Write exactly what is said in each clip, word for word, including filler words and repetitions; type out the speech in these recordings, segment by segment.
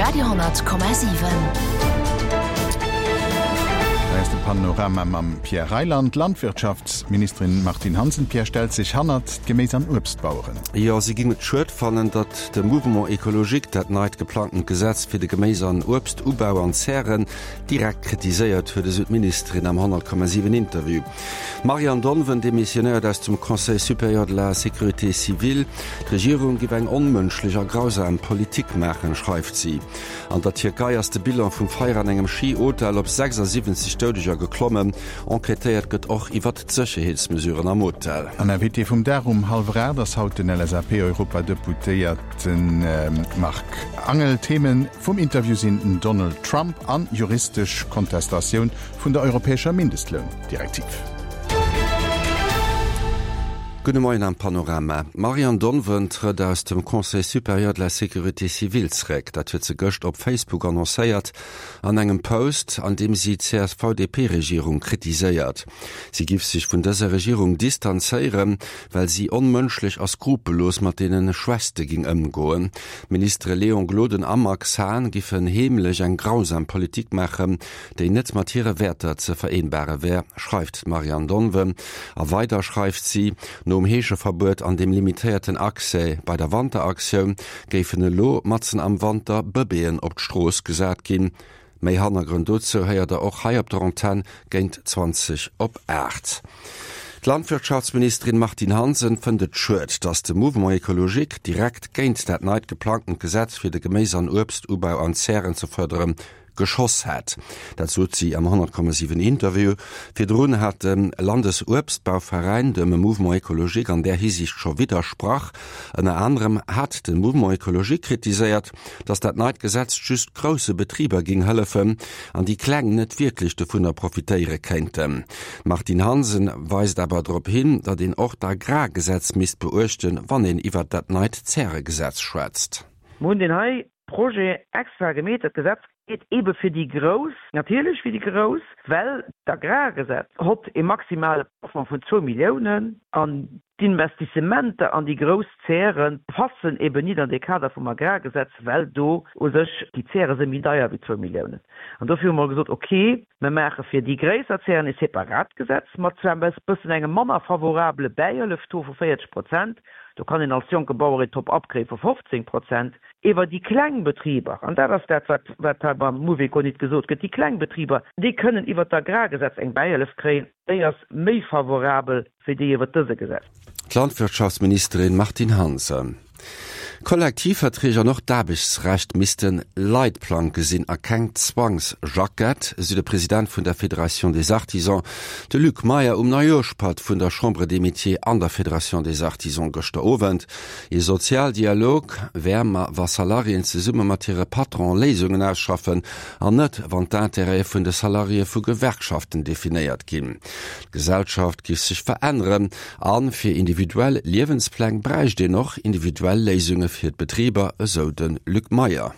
Radio Komma sieben. Panorama am Pierre Reiland, Landwirtschaftsministerin Martin Hansen. Pierre stellt sich hannert gemäß an Obstbauern. Ja, sie ging mit Schritt fallen, dat der Mouvement Ökologik dat neid geplanten Gesetz für die gemäß an Obstubauer und Zeren direkt kritisiert für die Südministerin am hundert Komma sieben Interview. Marianne Donven, Demissionär aus dem Conseil Supérieur de la Sécurité Civile, die Regierung gibt ein unmenschlicher, grausam Politik machen, schreibt sie. An der Türkei ist der Bilan vom Feier an einem Skihotel ob sechsundsiebzig Todesser geklommen, enquêtiert gëtt och iwwer d'Sicherheitsmesuren am Hotel. An der W T vum Darum halver das haut den L S A P-Europadeputéierten ähm, Mark Angel Themen vum Interview sind Donald Trump an juristisch Kontestation vun der europäischer Mindestlohndirektiv. Guten Morgen am Panorama. Marianne Donven tritt aus dem Conseil Supérieur de la Sécurité Civile zurück. Das wird sie gestern auf Facebook annonciert, an einem Post, an dem sie die C S V D P-Regierung kritisiert. Sie gibt sich von dieser Regierung distanzieren, weil sie unmenschlich als skrupellos mit denen Schwester ging umgehen. Minister Leon Gloden Amaxan giffen heimlich eine grausame Politik machen, die nicht mit ihren Werten zu vereinbaren wäre, schreibt Marianne Donven. Aber weiter schreibt sie, um hesche Verbot an dem limitierten Achse bei der Wanderaktion géiffen e Lo Matzen am Wander bebeen op d'Stroos gesät ginn. Mei Hannergrund dozo heiert er och hei op der Antenne géint zwanzig op acht. Die Landwirtschaftsministerin Martin Hansen findet schuld, dass der Mouvement Ökologik direkt géint dat neid geplanten Gesetz fir de gemäß an Obstubau an Zeren zu förderen Geschoss hat. Dazu sie am hundert Komma sieben Interview. Für Drohnen hat dem Landesobstbauverein dem Mouvement Ökologik, an der hier sich schon widersprach. Unter anderem hat den Mouvement Ökologik kritisiert, dass das Neidgesetz just große Betriebe ging helfen, an die Klänge nicht wirklich davon profitieren könnten. Martin Hansen weist aber darauf hin, dass den auch das Agrargesetz misst beurchten, wann ihn über das Neid-Zere-Gesetz schwätzt. Projekt extra gemähtes Gesetz geht eben für die Groß, natürlich für die Groß, weil das Agrargesetz hat ein maximales Plafond von zwei Millionen an die Investimente an die Großzähren passen eben nicht an die Kader vom Agrargesetz, weil do sich die Zähren sind teuer wie zwei Millionen. Und dafür haben wir gesagt, okay, wir machen für die Großzähren ein Separatgesetz, mit ein bisschen einem Mann favorable Beierluft für vierzig Prozent. Du kannst in als junge Bauer top abkriegen für fünfzehn Prozent. Über die Kleinbetriebe, und das ist das, was, was beim Moveco nicht gesagt wird, die Kleinbetriebe, die können über das Agrargesetz ein Beierluft kriegen, der ist mehr favorabel für die über dieses Gesetz. Die Landwirtschaftsministerin Martin Hansen. Kollektivvertreter noch Dabichtsrecht missten Leitplan gesinn erkennt Zwangs Jacquet, so der Präsident von der Fédération des Artisans, de Luc Meyer um Neujospart von der Chambre des Métiers an der Fédération des Artisans gestoovent. Ihr Sozialdialog wärmer was Salarien ze Summe materi Patron Lesungen ausschaffen, an net wann d'Interesse vun de Salarie vu Gewerkschaften definiert gin. Gesellschaft gif sich verändern, an fir individuell Lebensplan breicht den noch individuell Lesungen fir Betrieber eso den Luc Meyer.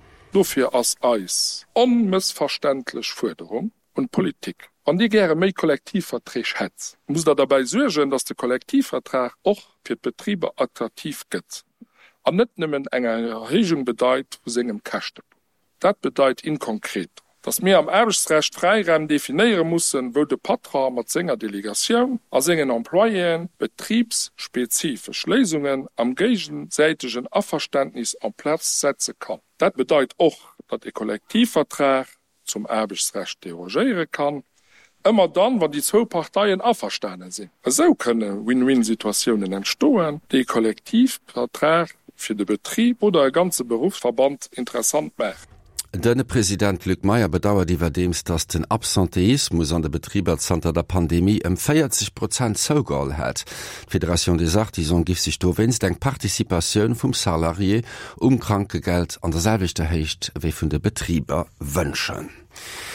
Dofir ass Eis onmissverständlich Forderung und Politik. An die gäre méi Kollektivvertrag hetz, muss da dabei sorgen, dass der Kollektivvertrag och fir Betriebe attraktiv gëtt. An net nimmen enger Erregung bedeit wo segem Kachte. Dat bedeit inkonkret, dass mir am Erbesrecht Freiraum definieren mussssen, wo de Patron mat senger Delegation a engen Employen betriebsspezifisch Lesungen am gegenseitigen Abverständnis am Platz setzen kann. Dat bedeit och, dat der Kollektivvertrag zum Erbesrecht derogieren kann, immer dann, wann die zwei Parteien abverstanden sind. So können Win-Win-Situationen entstehen, die Kollektivvertrag für den Betrieb oder ein ganzer Berufsverband interessant machen. Denne Präsident Luc Meyer bedauert iwwerdems, dass den Absenteismus an der Betrieberzenter der Pandemie um vierzig Prozent zougal hat. Die Fédération des Artisans gif sich do wennst eng Partizipation vum Salarié um Krankegeld an derselvichte Hecht wie vun de Betrieber wënschen.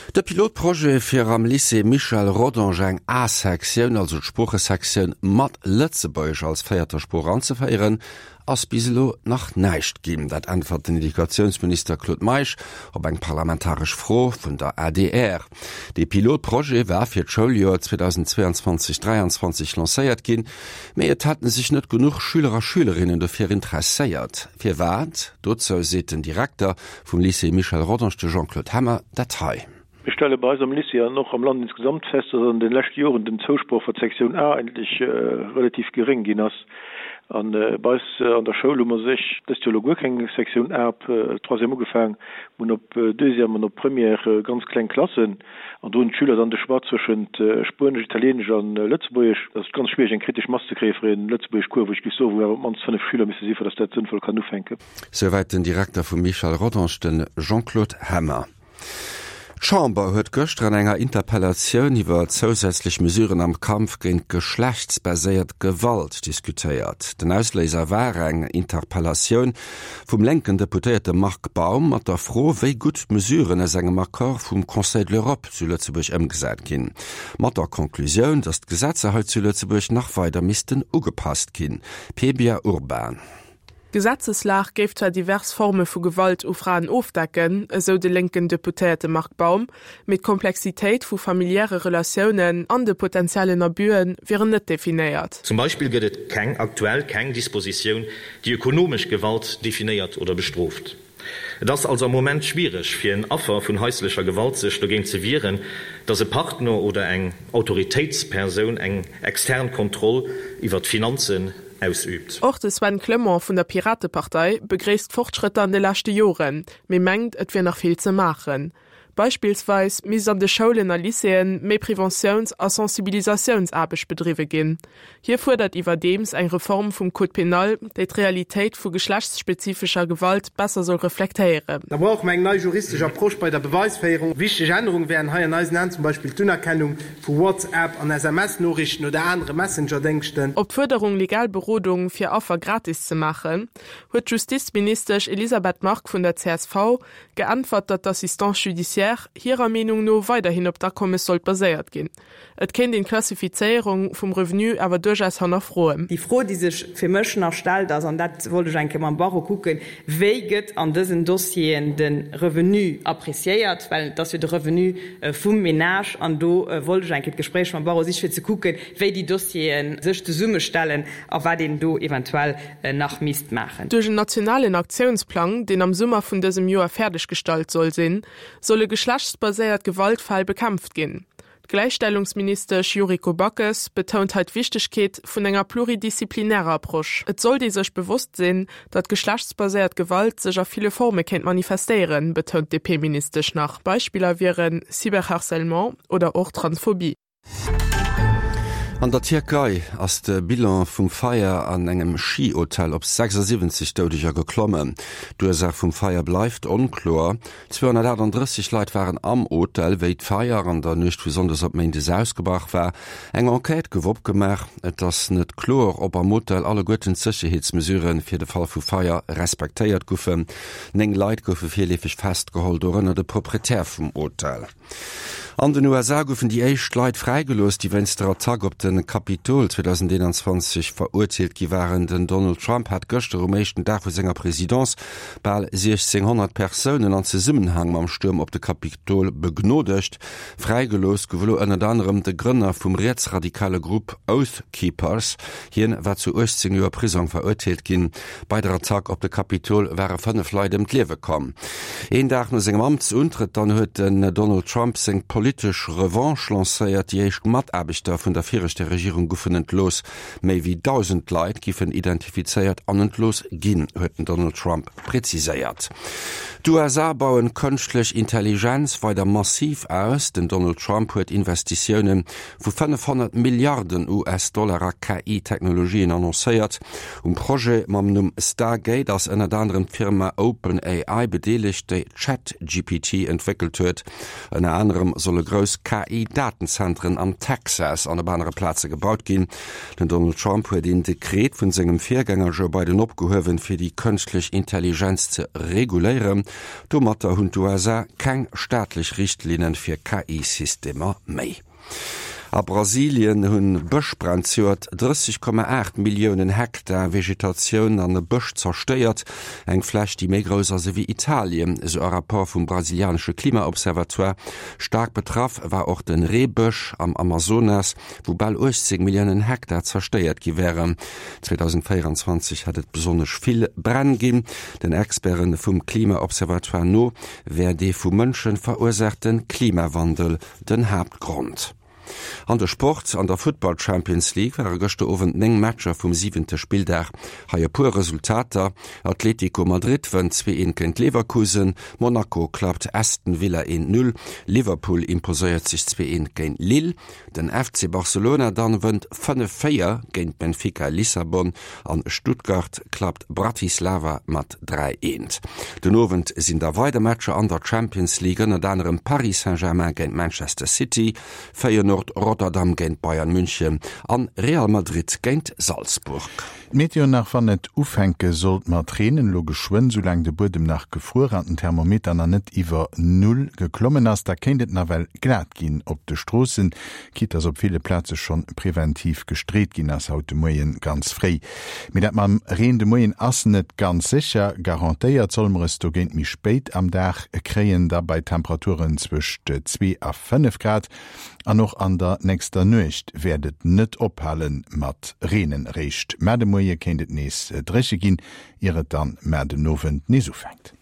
De Pilotproje fir am Lycée Michel Rodangeng A-Sektion, also Spprochesektion mat Lëtzebeich als feierter Spor anzufeieren, ass biselo nach neicht ginn, dat antwort den Edikationsminister Claude Meich op eng parlamentarisch Fro vun der A D R. De Pilotproje war fir d'Schuljahr zweitausendzweiundzwanzig dreiundzwanzig lacéiert ginn, méi et hatten sich net genug Schülerer Schülerinnen dofir interesséiert. Fir wat, dozo se den Direktor vum Lycée Michel Rodangeng Jean-Claude Hammer Datei. Ich stelle bei am Lycée noch am Land insgesamt fest, dass an den letzten Jahren den Zuspruch von Sektion A eigentlich äh, relativ gering ging ist. An äh, bei äh, an der Schule muss ich das Theologie keine Sektion A äh, troisième gefangen und op äh, deuxième und op première äh, ganz kleinen Klassen und du Schüler dann der Schwarz zwischen äh, Spanisch, Italienisch und äh, Lützburg. Das ist ganz schwierig, ein kritisch Mastergräfer in Lützburg Kur, wo ich so, wo man fünf Schüler müssen sie für das der sinnvoll kann fänken. Soweit den Direktor von Michel Rodangeng, Jean-Claude Hammer. Chamber huet gëcht an enger Interpellationun iwwer zusätzlich Mesuren am Kampf gegen geschlechtsbaséiert Gewalt diskutiert. Den Ausleser war eng Interpellationun vum lenken Deputéierte Mark Baum mat der froh, wéi gut Mesuren as engem Akkor vum Conseil de l'Europe zu Lützeburg ëmgesät ginn. Mat der Konklusioun, dat d'Gesetze halt zu Lützeburg nach weiter misisten ugepasst ginn. Pebia Urban. Gesetzeslach geft er divers Formen vu Gewalt u Frauen aufdecken, so de linken Deputéierte Mark Baum, mit Komplexitéit vu familiäre Relationen an de potenziellen Abüen wären net definiert. Zum Beispiel gëtt keng aktuell keng Disposition, die ökonomisch Gewalt definiert oder bestroft. Das ist also im Moment schwierig für ein Opfer von häuslicher Gewalt sich dagegen zu wehren, dass ein Partner oder eine Autoritätsperson eng externe Kontrolle über die Finanzen ausübt. Auch des Sven Clement von der Piratenpartei begräßt Fortschritte an den letzten Jahren, mir mengt, et wir noch viel zu machen. Beispielsweise mis an de Schulen a Lyceen méi Präventions- a Sensibilisationsarbeit betriebe gin. Hier fordert iwwer dems eng Reform vum Code Penal, déi d' Realität vu geschlechtsspezifischer Gewalt besser soll reflektieren. Da braucht man eng neu juristischer Approach bei der Beweisfäierung. Wichtige Änderungen wären haier neuen nennen, zum Beispiel Dünnerkennung vu WhatsApp an S M S-Nachrichten oder andere Messenger-Denksten. Ob Förderung Legalberodung fir Opfer gratis zu machen, huet Justizminister Elisabeth Mark von der C S V geantwortet, dass Assistance judiciaire hierer Meinung no weiterhin op der komme soll baséiert gin. Et kennt den Klassifizierung vum Revenu aber durchaus han erfroen. Die froh die sich für Mschen erstellt, also dat wollte ich ein man Baro gucken, weget an diesen Dossien den Revenu appréciiert, weil das wir de Revenu äh, vum Menage an do äh, wollte ich ein Gespräch von Baro sich für zu gucken, we die Dossien sich die Summe stellen, auf war den do eventuell äh, nach Mist machen. Durch den nationalen Aktionsplan, den am Sommer von diesem Jahr fertiggestaltet soll sinn, solle geschlechtsbasiert Gewaltfall bekämpft gehen. Gleichstellungsminister Juriko Backes betont halt Wichtigkeit von enger pluridisziplinärer Approche. Es soll die sich bewusst sein, dass geschlechtsbasiert Gewalt sich auf viele Formen kennt manifestieren, betont D P-Minister nach. Beispiele wären Cyberharcèlement oder auch Transphobie. An der Türkei ass de Bilan vum Feier an engem Skihotel op sechsundsiebzig Todescher geklommen. D'Ursach vum Feier bleift onklor. zweihundertachtunddreißig Leiit waren am Hotel, wéi d'Feier an der nicht besonders op Mendes ausgebracht war. Eng Enquete gewopp gemach, et ass net klor, ob am Hotel alle goeten Sicherheitsmesuren fir de Fall vu Feier respektéiert goufen. Neng Leiit goufe firlefig festgeholt oder de Proprietär vum Hotel. An den U S A goufen die Eicht Leiit freigelost, die wenn's der Tag op den Kapitol zweitausendeinundzwanzig verurteilt gi waren. Den Donald Trump hat gëchte um échten Dag vu senger Präsidentz bal sechzehnhundert Personen an ze Summenhang am Sturm op de Kapitol begnodecht. Freigelost gewlo ënner anderem de Grënner vum rechtsradikale Gruppe Oath Keepers. Hien war zu achtzehn Joer Prison verurteilt ginn. Bei der Tag op de Kapitol wäre fënnef Leiit dem Liewe kom. Een Dag no segem Amtsuntritt dann huet den Donald Trump seg politisch Revanche lancéiert die eicht Matabigter vun der virchte Regierung goffen entlos. Méi wie tausend Leiit gifen identifizeiert anentlos ginn, hueten Donald Trump preziséiert. Du U S A bauen künstlich Intelligenz weiter massiv aus. Den Donald Trump huet Investitionen vu fünfhundert Milliarden U S-Dollar K I-Technologien annoncéiert. Um Projekt mam num Stargate ass ennner anderen Firma OpenAI bedeligt, déi ChatGPT entwickelt huet. Ennner anderem soll solle gross K I-Datenzentren am Texas an der andere Platze gebaut gin. Den Donald Trump huet den Dekret vun segem Viergänger Joe Biden opgehowen fir die künstlich Intelligenz ze regulieren. Do mat der hun U S A keng staatlich Richtlinien fir K I-Systemer méi. A Brasilien hunn Bëchbrand zuert dreißig Komma acht Millionen Hektar Vegetationun an de Bëch zersteiert, eng Fläch die méi grösser se wie Italien, so a rapport vum brasilianische Klimaobservatoire. Stark betraff war auch den Rehbëch am Amazonas, wo ball achtzig Millionen Hektar zersteiert gewären. zwanzig vierundzwanzig hat et besonnech vill Brand gin. Den Experten vum Klimaobservatoire no wär de vu Mënschen verursachten Klimawandel den Hauptgrund. An der Sport an der Football Champions League war gochte ofwen eng Matscher vum siebente Spieldach haier pur Resultater. Atletico Madrid wën zwei eins gegen Leverkusen, Monaco klappt Aston Villa eins null, Liverpool imposéiert sich zwei eins gegen Lille, den F C Barcelona dann wënd fünf vier gegen Benfica Lissabon, an Stuttgart klappt Bratislava mat drei eins. Den Abend sind der weide Matscher an der Champions League an anderem Paris Saint-Germain gegen Manchester City, Feyenoord Rotterdam géint Bayern München an Real Madrid géint Salzburg. Meteor nach van net Ufenke sollt mat Tränen lo geschwen, solang de Bodem nach gefroranten Thermometern an net iwwer null geklommen ass, da kennt na well glat gin op de Strossen, kit ass op viele Plätze schon präventiv gestreet gin ass haut de Moien ganz frei. Mit dat mam Reen de Moien assen net ganz sicher garantéiert zollmres do géint mi spéit am Dach kreien dabei Temperaturen zwischen zwei a fünf Grad, an noch an der nächster Nucht werdet net ophalen mat Renen recht. Mädemoie kennt nees dresche gin, ihre dann Mäde nowen nie so fängt.